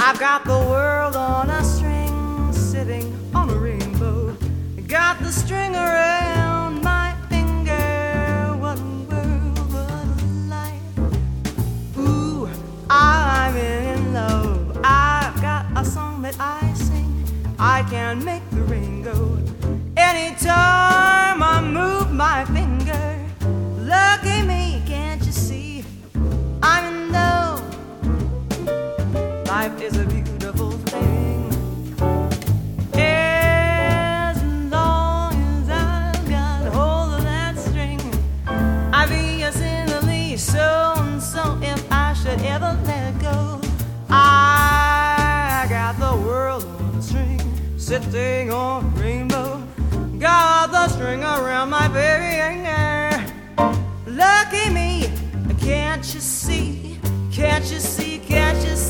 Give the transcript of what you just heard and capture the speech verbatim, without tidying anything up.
I've got the world on a string, sitting on a rainbow. Got the string around my finger. What world, what life. Ooh, I'm in love. I've got a song that I sing. I can make the rain go anytime I move my finger. Lucky me, can't you see? I'm in love. Life is a beautiful thing. As long as I've got hold of that string, I'll be a silly so and so if I should ever let go. I got the world on a string, sitting on a rainbow. Got the string around my finger. Lucky me, can't you see? Can't you see? Can't you see?